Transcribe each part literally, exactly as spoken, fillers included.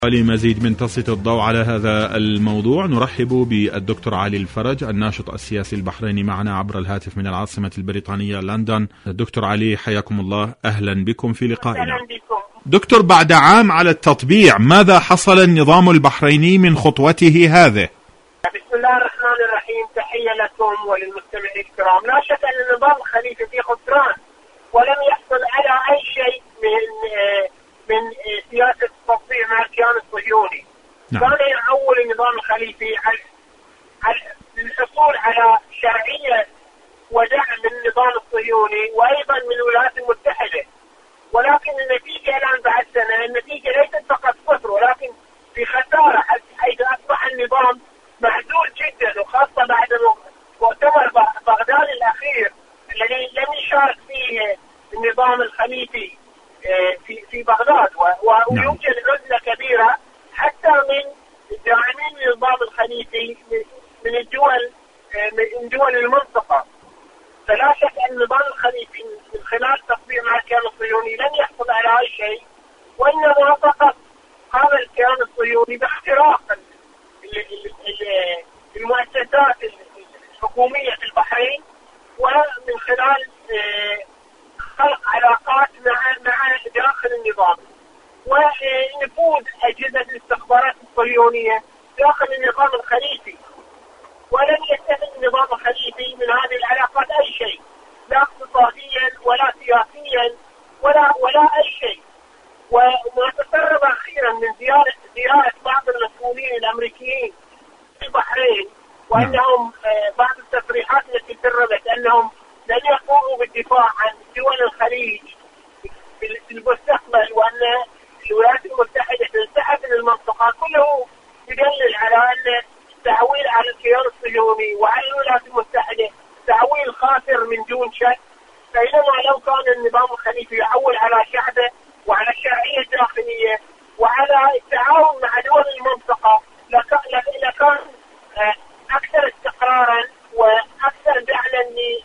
لمزيد من تسليط الضوء على هذا الموضوع نرحب بالدكتور علي الفرج الناشط السياسي البحريني معنا عبر الهاتف من العاصمة البريطانية لندن. دكتور علي حياكم الله، أهلا بكم في لقائنا. أهلا بكم. دكتور، بعد عام على التطبيع ماذا حصل النظام البحريني من خطوته هذه؟ بسم الله الرحمن الرحيم، تحية لكم وللمستمعين الكرام. لا شك أن النظام الخليفي في خسران ولم يحصل على أي شيء من من سياسة التطبيع مع الكيان الصهيوني. نعم. كان يعول النظام الخليفي على الحصول على شرعية ودعم من النظام الصهيوني وأيضا من الولايات المتحدة، ولكن النتيجة الآن بعد سنة النتيجة ليست فقط صفر ولكن في خسارة، حيث أصبح النظام معزول جدا، وخاصة بعد مؤتمر بغداد الأخير الذي لم يشارك فيه النظام الخليفي في في بغداد، ويوجد عزلة كبيرة حتى من داعمين النظام الخليفي من الدول من دول المنطقة. فلا شك أن النظام الخليفي من خلال تطبيع مع الكيان الصهيوني لن يحصل على أي شيء، وإنما فقط قام الكيان الصهيوني باختراق المؤسسات الحكومية في البحرين، ومن خلال خلق علاقات مع مع داخل النظام ونفوذ أجهزة الاستخبارات الصهيونية داخل النظام الخليفي. ولم يستفد النظام الخليفي من هذه العلاقات أي شيء، لا اقتصاديا ولا سياسيا ولا ولا أي شيء. وما تسرب أخيرا من زيارة زيارة بعض المسؤولين الأمريكيين في البحرين، وأنهم بعض التصريحات التي تسربت أنهم لن يقوموا بالدفاع عن دول الخليج في المستقبل، وأن الولايات المتحدة تنسحب من المنطقة، كله يدلل على أن التعويل على الكيان الصهيوني وعلى الولايات المتحدة تعويل خاسر من دون شك. بينما لو كان النظام الخليفي يعول على شعبه وعلى الشرعية الداخلية وعلى التعاون مع دول المنطقة لكان أكثر استقرارا وأكثر دعما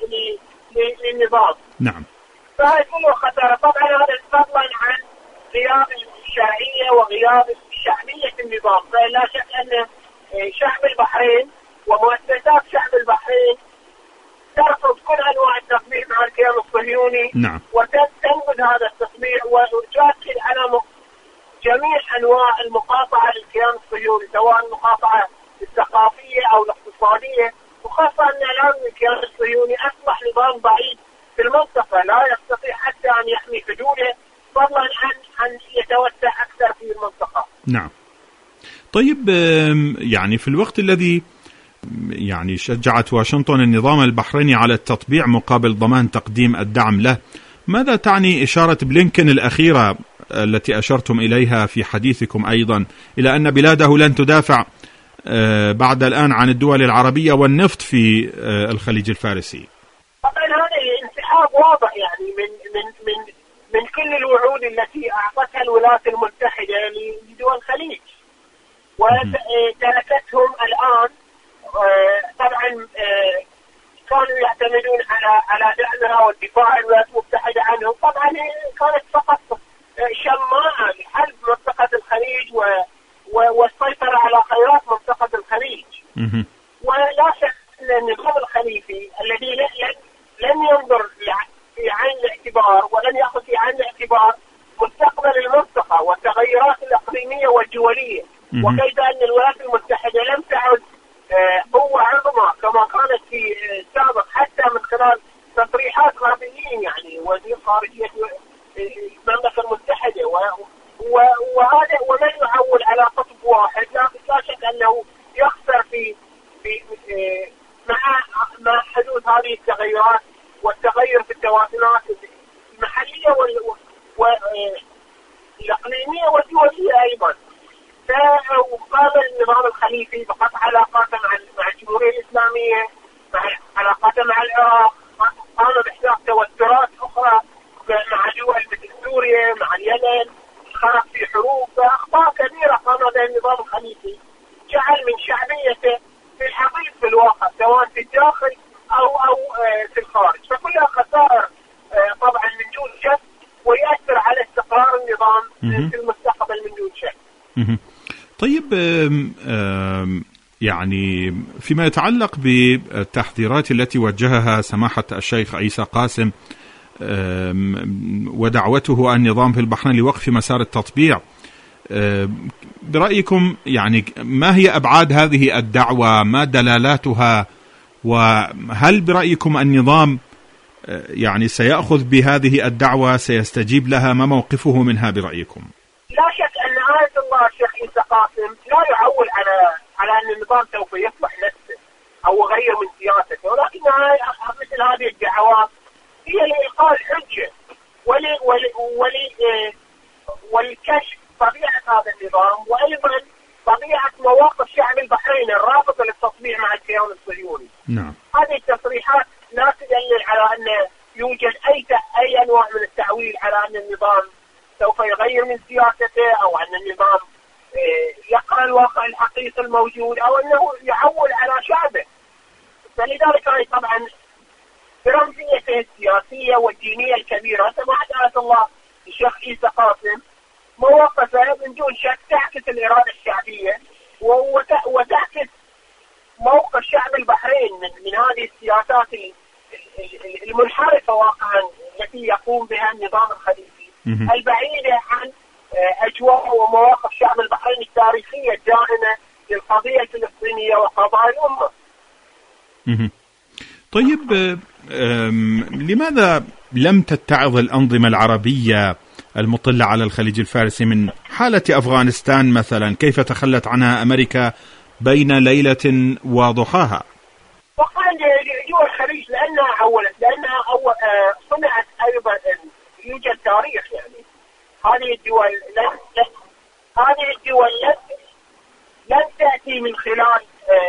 للنظام. نعم. فهي كله خسارة. طبعا هذا فضلا عن غياب الشرعية وغياب شعبية النظام. فلا شك أن شعب البحرين ومؤسسات شعب البحرين ترفض كل أنواع التطبيع مع الكيان الصهيوني. نعم. وتنبذ هذا التطبيع وتؤكد على جميع أنواع المقاطعة للكيان الصهيوني، سواء المقاطعة الثقافية أو الاقتصادية، وخاصة أن الآن الكيان الصهيوني أصبح نظام ضعيف في المنطقة، لا يستطيع حتى أن يحمي حدوده، فضلا عن أن يتوسع أكثر في المنطقة. نعم. طيب، يعني في الوقت الذي يعني شجعت واشنطن النظام البحريني على التطبيع مقابل ضمان تقديم الدعم له، ماذا تعني إشارة بلينكن الأخيرة التي أشرتم إليها في حديثكم أيضا إلى أن بلاده لن تدافع بعد الآن عن الدول العربية والنفط في الخليج الفارسي؟ طبعا هذا انسحاب واضح يعني من من من من كل الوعود التي أعطتها الولايات المتحدة لدول الخليج، وتركتهم الآن. طبعا كانوا يعتمدون على على دعمها والدفاع الولايات المتحدة عنهم. طبعا كانت فقط شماعة لحل منطقة الخليج و والسيطرة على خيرات منطقة الخليج. ولا شك أن النظام الخليفي الذي لن ينظر في عين الاعتبار ولن يأخذ في عين الاعتبار مستقبل المنطقة والتغيرات الإقليمية والدولية، وكيف أن الولايات المتحدة لم تعد قوة عظمى كما كانت في السابق، حتى من خلال تصريحات غربيين يعني وزير خارجية المملكة المتحدة. وهذا ومن يعول على قطب واحد لا شك أنه يخسر في في مع مع حدوث هذه التغيرات والتغير في التوازنات المحلية والإقليمية والدولية أيضا. فقام النظام الخليفي بقطع علاقاته مع مع الجمهورية الإسلامية، مع علاقاته مع العراق، قام بإحداث توترات أخرى مع دول مثل سوريا، مع اليمن، خرج في حروب، فأخطاء كبيرة قام بها النظام الخليفي جعل من شعبيته في الحقيقة في الواقع سواء في الداخل أو أو في الخارج، فكلها خسائر طبعا من دون شك، ويؤثر على استقرار النظام في المستقبل من دون شك. طيب آم آم يعني فيما يتعلق بالتحذيرات التي وجهها سماحة الشيخ عيسى قاسم ودعوته النظام في البحرين لوقف مسار التطبيع، برأيكم يعني ما هي أبعاد هذه الدعوة؟ ما دلالاتها؟ وهل برأيكم النظام يعني سيأخذ بهذه الدعوة، سيستجيب لها؟ ما موقفه منها برأيكم؟ لا شك أن آية الله الشيخ عيسى قاسم لا يعول على على أن النظام سوف يصلح نفسه أو يغير من سياسته، ولكن مثل هذه الدعوات هي لإلقاء الحجة ولي ولي ولي ولكشف طبيعة هذا النظام، وأيضا طبيعة مواقف شعب البحرين الرافضة للتطبيع مع الكيان الصهيوني. نعم. هذه التصريحات لا تدلل على أن يوجد أي أي أنواع من التعويل على أن النظام سوف يغير من سياسته، أو أن النظام يقرأ الواقع الحقيقي الموجود، أو أنه يعول على شعبه. فلذلك هي طبعا برمزيته السياسية والدينية الكبيرة سماحة آية الله الشيخ عيسى قاسم مواقفه من دون شك تعكس الإرادة الشعبية وتعكس موقف شعب البحرين من, من هذه السياسات المنحرفة واقعا التي يقوم بها النظام الخليفي البعيدة عن أجواء ومواقف شعب البحرين التاريخية الدائمة للقضية الفلسطينية وقضايا الأمة. طيب لماذا لم تتعظ الأنظمة العربية المطلة على الخليج الفارسي من حالة أفغانستان مثلا؟ كيف تخلت عنها أمريكا بين ليلة وضحاها؟ وقال دول الخليج لأنها عولت، لأنها أول صنعت أيضا يوجد تاريخ. يعني هذه الدول لن هذه الدول لن لن تأتي من خلال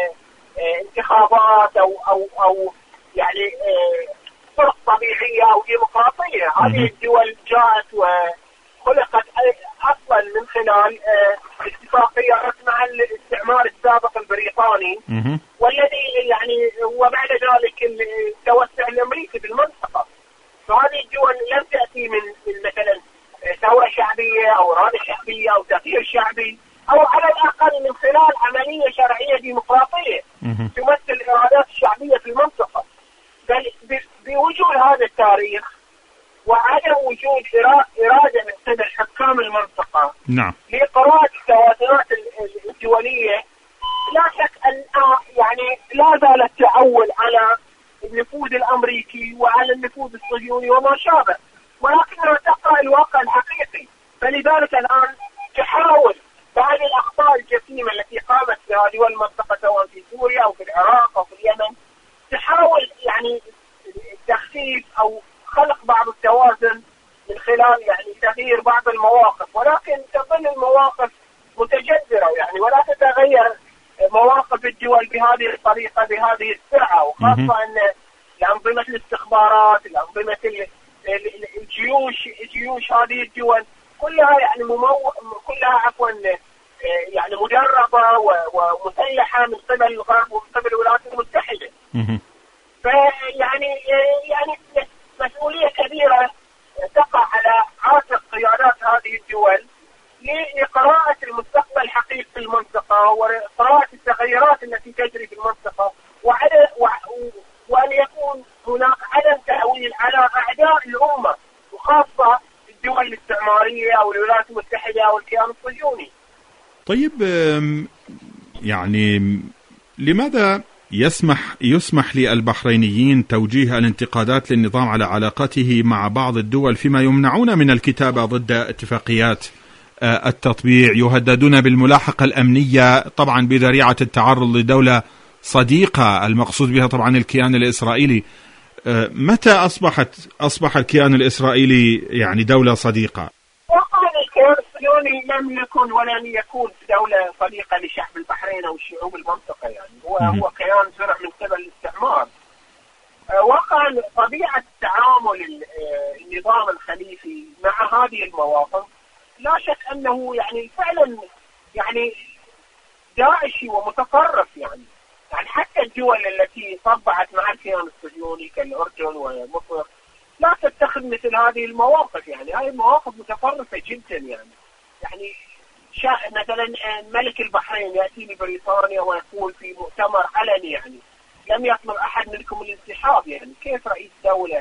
انتخابات أو أو أو يعني طرق طبيعية أو ديمقراطية. هذه الدول جاءت وخلقت أصلا من خلال اتفاقيات مع الاستعمار السابق البريطاني، والذي يعني وبعد ذلك التوسع الأمريكي بالمنطقة. فهذه الدول لم تأتي من مثلا ثورة شعبية أو إرادة شعبية أو تغيير شعبي، أو على الأقل من خلال عملية شرعية ديمقراطية تمثل الإرادات الشعبية في المنطقة. بل بوجود هذا التاريخ وعدم وجود إرادة من قبل حكام المنطقة نعم لقراءة التوازنات الدولية، لا شك أن يعني لا زال التعول على النفوذ الأمريكي وعلى النفوذ الصهيوني وما شابه، ولكنها تقرأ الواقع الحقيقي. فلذلك الآن تحاول بعد الأخطاء الجسيمة التي قامت بها دول المنطقة سواء في سوريا أو في العراق أو في اليمن، تحاول يعني تخفيف أو خلق بعض التوازن من خلال يعني تغيير بعض المواقف، ولكن تظل المواقف متجذرة يعني ولا تتغير مواقف الدول بهذه الطريقة بهذه السرعة. وخاصة أن الأنظمة الاستخبارات الأنظمة الجيوش جيوش هذه الدول كلها يعني ممو... كلها عفوا يعني مدربة ومسلحة من قبل الغرب ومن قبل الولايات المتحدة. فيعني يعني مسؤولية كبيرة تقع على عاتق قيادات هذه الدول لقراءة المستقبل الحقيقي في المنطقة وقراءة التغيرات التي تجري في المنطقة، وأن يكون هناك عدم تعويل على أعداء الأمة وخاصة الدول الاستعمارية أو الولايات المتحدة أو الكيان الصهيوني. طيب يعني لماذا يسمح يسمح للبحرينيين توجيه الانتقادات للنظام على علاقته مع بعض الدول فيما يمنعون من الكتابة ضد اتفاقيات التطبيع، يهددون بالملاحقة الأمنية طبعا بذريعة التعرض لدولة صديقة المقصود بها طبعا الكيان الإسرائيلي؟ متى أصبحت أصبح الكيان الإسرائيلي يعني دولة صديقة؟ وقال الكيان الصهيوني لم يكن ولن يكون دولة صديقة لشعب البحرين أو الشعوب المنطقة. يعني هو م- هو كيان زرع من قبل الاستعمار. وقال طبيعة تعامل النظام الخليفي مع هذه المواقف لا شك أنه يعني فعلا يعني داعشي ومتطرف. يعني يعني حتى الدول التي طبعت مع الكيان الصهيوني كالأردن ومصر لا تتخذ مثل هذه المواقف. يعني هذه المواقف متطرفة جدا. يعني يعني مثلا ملك البحرين يأتي لبريطانيا ويقول في مؤتمر علني يعني لم يطلب أحد منكم الانسحاب. يعني كيف رئيس دولة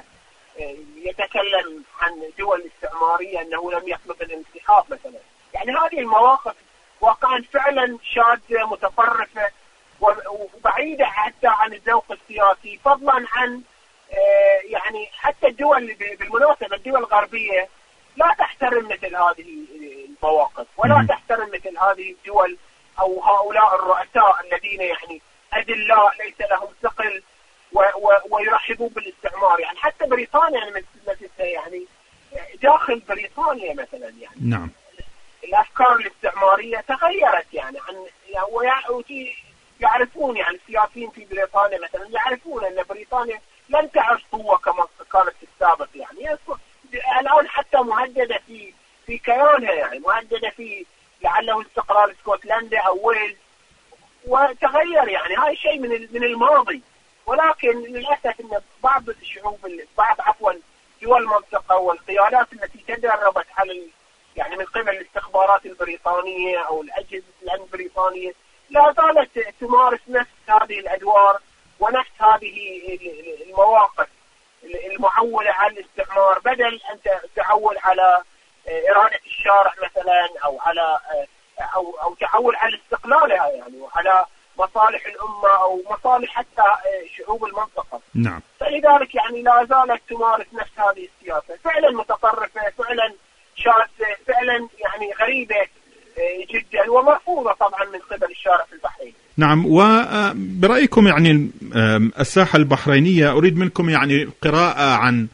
يتكلم عن دول استعمارية أنه لم يطلب الانسحاب مثلا؟ يعني هذه المواقف واقعا فعلا شاذة متطرفة وبعيدة حتى عن الذوق السياسي، فضلا عن يعني حتى الدول بالمناسبة الدول الغربية لا تحترم مثل هذه المواقف ولا تحترم مثل هذه الدول أو هؤلاء الرؤساء الذين يعني أدلاء ليس لهم ثقل ويرحبون بالاستعمار. يعني حتى بريطانيا يعني مثل يعني داخل بريطانيا مثلا يعني نعم الأفكار الاستعمارية تغيرت يعني عن يعني يعرفون يعني السياسيين في بريطانيا مثلا يعرفون أن بريطانيا لن تعد قوة كما كانت في السابق. يعني الآن حتى مهددة في في كيانها، يعني مهددة في لعله استقرار اسكتلندا أو ويلز، وتغير يعني هاي شيء من من الماضي. ولكن للأسف أن بعض الشعوب بعض عفوا دول المنطقة والقيادات التي تدربت على يعني من قبل الاستخبارات البريطانية أو الأجهزة الأمن البريطانية لا زالت تمارس نفس هذه الأدوار ونفس هذه المواقف المعولة على الاستعمار، بدل أن تعول على إرادة الشارع مثلا أو على أو أو تعول على استقلالها يعني وعلى مصالح الأمة أو مصالح حتى شعوب المنطقة. نعم. فلذلك يعني لا زالت تمارس نفس هذه السياسة، فعلا متطرفة، فعلا شاذة، فعلا يعني غريبة جدا ومرفوضة طبعا من قبل الشارع في البحرين. نعم. وبرأيكم يعني الساحة البحرينية، أريد منكم يعني قراءة عن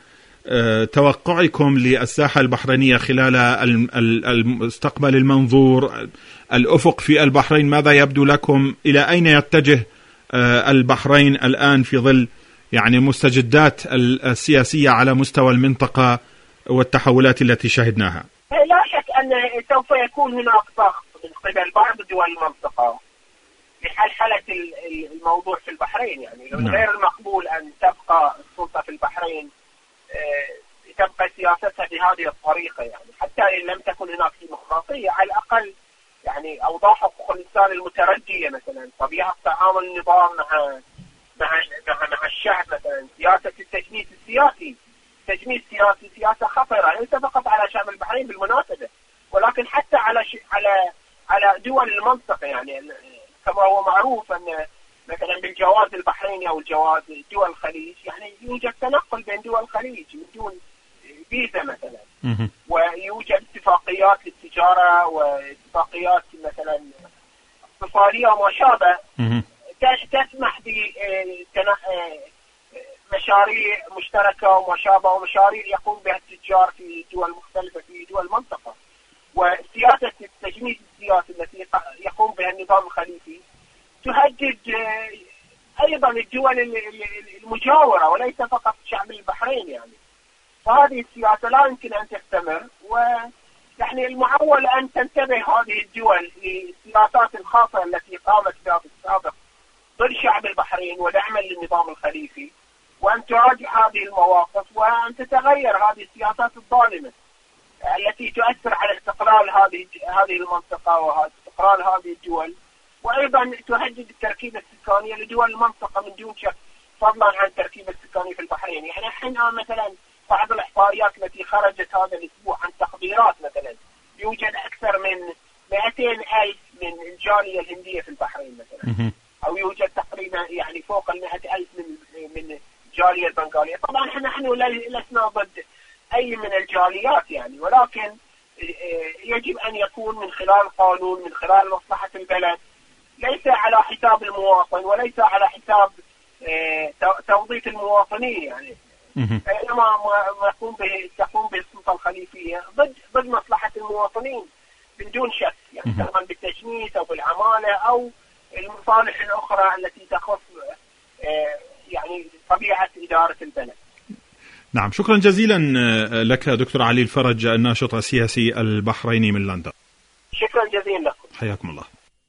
توقعكم للساحة البحرينية خلال المستقبل المنظور، الأفق في البحرين ماذا يبدو لكم؟ إلى أين يتجه البحرين الآن في ظل يعني المستجدات السياسية على مستوى المنطقة والتحولات التي شهدناها؟ لا شك أن سوف يكون هناك ضغط من قبل بعض دول المنطقة لحلحلة الموضوع في البحرين. يعني نعم. غير المقبول أن تبقى السلطة في البحرين تبقى سياستها بهذه الطريقة، يعني حتى إن لم تكن هناك ديمقراطية على الأقل يعني أوضاع حقوق الإنسان المتردية مثلا، طبيعة تعامل النظام مع مع مع, مع الشعب مثلا، سياسة التجنيس السياسي. التجنيس السياسي سياسة خطرة ليس فقط على شعب البحرين بالمناسبة، ولكن حتى على ش... على على دول المنطقة. يعني كما هو معروف أن مثلا بالجواز البحريني أو الجواز دول الخليج يعني يوجد تنقل بين دول الخليج من دون فيزا مثلا، ويوجد اتفاقيات للتجارة واتفاقيات مثلا اقتصادية وما شابه تسمح بمشاريع مشتركة وما شابه ومشاريع يقوم بها التجار في دول مختلفة في دول المنطقة. وسياسة التجنيس السياسي التي يقوم بها النظام الخليفي تهدد أيضا الدول المجاورة وليس فقط شعب البحرين. يعني فهذه السياسة لا يمكن أن تستمر، ويعني المعول أن تنتبه هذه الدول للسياسات الخاطئة التي قامت بها في السابق ضد شعب البحرين ودعما للنظام الخليفي، وأن تراجع هذه المواقف وأن تتغير هذه السياسات الظالمة التي تؤثر على استقلال هذه هذه المنطقة واستقرار هذه الدول، وأيضا تهدد التركيبة السكانية لدول المنطقة من دون شك، فضلا عن التركيبة السكانية في البحرين. يعني الحين مثلا بعض الإحصائيات التي خرجت هذا الأسبوع عن تقديرات مثلا يوجد أكثر من مئتين ألف من الجالية الهندية في البحرين مثلا، أو يوجد تقريبا يعني فوق المئة ألف من من الجالية البنغالية. طبعا احنا نحن لسنا ضد أي من الجاليات يعني، ولكن يجب أن يكون من خلال قانون، من خلال مصلحة البلد، ليس على حساب المواطن وليس على حساب توظيف المواطنين. يعني بينما ما يقوم به تقوم به السلطة الخليفية ضد ضد مصلحة المواطنين من دون شك، يعني سواء بالتجنيس أو بالعمالة أو المصالح الأخرى التي تخص يعني طبيعة إدارة البلد. نعم، شكرا جزيلا لك دكتور علي الفرج، الناشط السياسي البحريني من لندن. شكرا جزيلا لكم. حياكم الله.